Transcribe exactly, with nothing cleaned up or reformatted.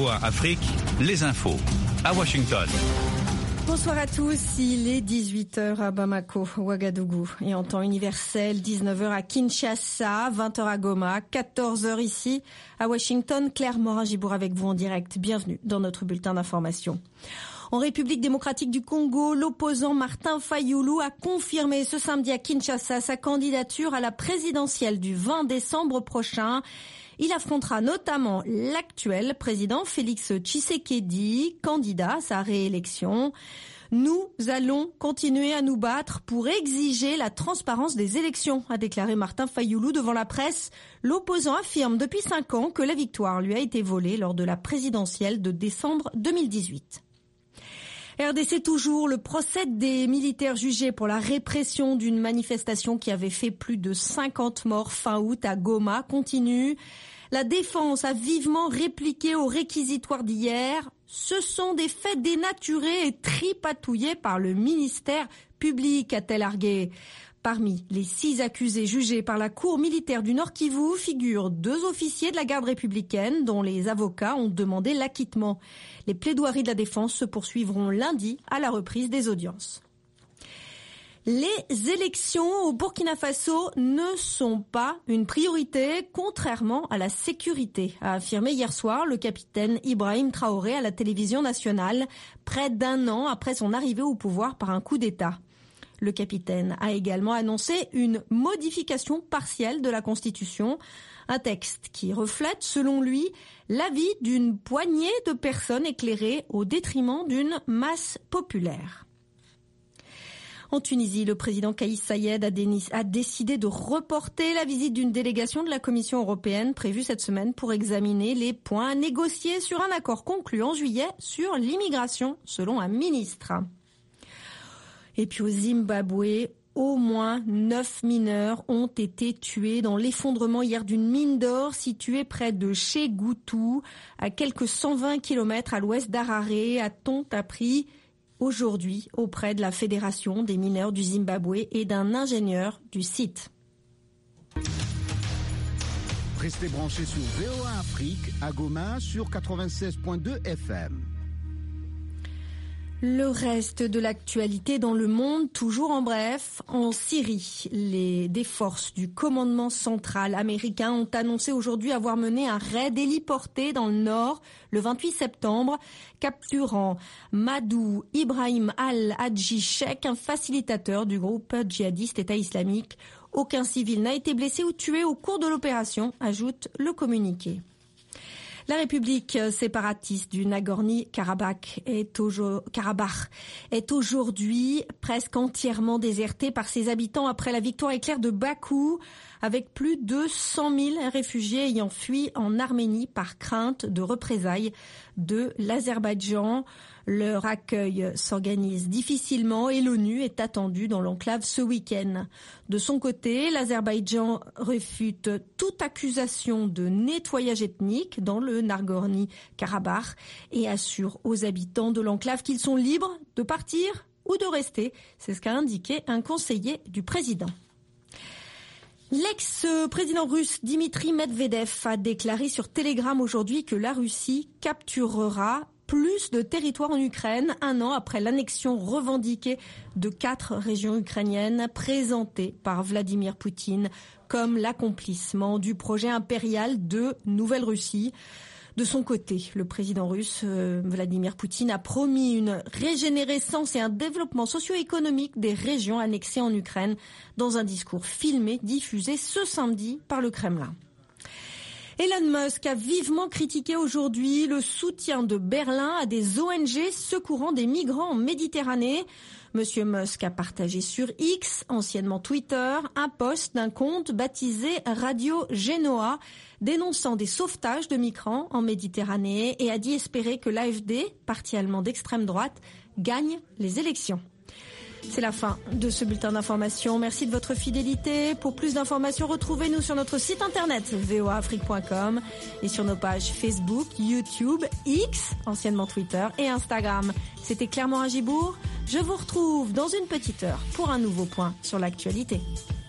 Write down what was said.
V O A Afrique, les infos à Washington. Bonsoir à tous, il est dix-huit heures à Bamako, Ouagadougou et en temps universel, dix-neuf heures à Kinshasa, vingt heures à Goma, quatorze heures ici à Washington. Claire Morin-Gibour avec vous en direct. Bienvenue dans notre bulletin d'information. En République démocratique du Congo, l'opposant Martin Fayulu a confirmé ce samedi à Kinshasa sa candidature à la présidentielle du vingt décembre prochain. Il affrontera notamment l'actuel président Félix Tshisekedi, candidat à sa réélection. Nous allons continuer à nous battre pour exiger la transparence des élections, a déclaré Martin Fayulu devant la presse. L'opposant affirme depuis cinq ans que la victoire lui a été volée lors de la présidentielle de décembre deux mille dix-huit. R D C toujours, le procès des militaires jugés pour la répression d'une manifestation qui avait fait plus de cinquante morts fin août à Goma continue. La défense a vivement répliqué au réquisitoire d'hier. Ce sont des faits dénaturés et tripatouillés par le ministère public, a-t-elle argué. Parmi les six accusés jugés par la Cour militaire du Nord Kivu figurent deux officiers de la garde républicaine dont les avocats ont demandé l'acquittement. Les plaidoiries de la défense se poursuivront lundi à la reprise des audiences. Les élections au Burkina Faso ne sont pas une priorité, contrairement à la sécurité, a affirmé hier soir le capitaine Ibrahim Traoré à la télévision nationale, près d'un an après son arrivée au pouvoir par un coup d'État. Le capitaine a également annoncé une modification partielle de la Constitution, un texte qui reflète, selon lui, l'avis d'une poignée de personnes éclairées au détriment d'une masse populaire. En Tunisie, le président Kais Saied a décidé de reporter la visite d'une délégation de la Commission européenne prévue cette semaine pour examiner les points négociés sur un accord conclu en juillet sur l'immigration, selon un ministre. Et puis au Zimbabwe, au moins neuf mineurs ont été tués dans l'effondrement hier d'une mine d'or située près de Chegutu, à quelques cent vingt kilomètres à l'ouest d'Harare, a-t-on appris aujourd'hui auprès de la Fédération des mineurs du Zimbabwe et d'un ingénieur du site. Restez branchés sur V O A Afrique à Goma sur quatre-vingt-seize point deux F M. Le reste de l'actualité dans le monde, toujours en bref, en Syrie, les des forces du commandement central américain ont annoncé aujourd'hui avoir mené un raid héliporté dans le nord le vingt-huit septembre, capturant Madou Ibrahim al-Hadji Sheikh, un facilitateur du groupe djihadiste État islamique. Aucun civil n'a été blessé ou tué au cours de l'opération, ajoute le communiqué. La République séparatiste du Nagorno-Karabakh est, est aujourd'hui presque entièrement désertée par ses habitants après la victoire éclair de Bakou, avec plus de cent mille réfugiés ayant fui en Arménie par crainte de représailles de l'Azerbaïdjan. Leur accueil s'organise difficilement et l'ONU est attendue dans l'enclave ce week-end. De son côté, l'Azerbaïdjan réfute toute accusation de nettoyage ethnique dans le Nagorno-Karabakh et assure aux habitants de l'enclave qu'ils sont libres de partir ou de rester. C'est ce qu'a indiqué un conseiller du président. L'ex-président russe Dimitri Medvedev a déclaré sur Telegram aujourd'hui que la Russie capturera plus de territoires en Ukraine, un an après l'annexion revendiquée de quatre régions ukrainiennes présentées par Vladimir Poutine comme l'accomplissement du projet impérial de Nouvelle-Russie. De son côté, le président russe euh, Vladimir Poutine a promis une régénérescence et un développement socio-économique des régions annexées en Ukraine dans un discours filmé diffusé ce samedi par le Kremlin. Elon Musk a vivement critiqué aujourd'hui le soutien de Berlin à des O N G secourant des migrants en Méditerranée. Monsieur Musk a partagé sur X, anciennement Twitter, un post d'un compte baptisé Radio Genoa, dénonçant des sauvetages de migrants en Méditerranée et a dit espérer que l'A F D, parti allemand d'extrême droite, gagne les élections. C'est la fin de ce bulletin d'information. Merci de votre fidélité. Pour plus d'informations, retrouvez-nous sur notre site internet v o a afrique point com et sur nos pages Facebook, YouTube, X, anciennement Twitter, et Instagram. C'était Claire Morin-Gibour. Je vous retrouve dans une petite heure pour un nouveau point sur l'actualité.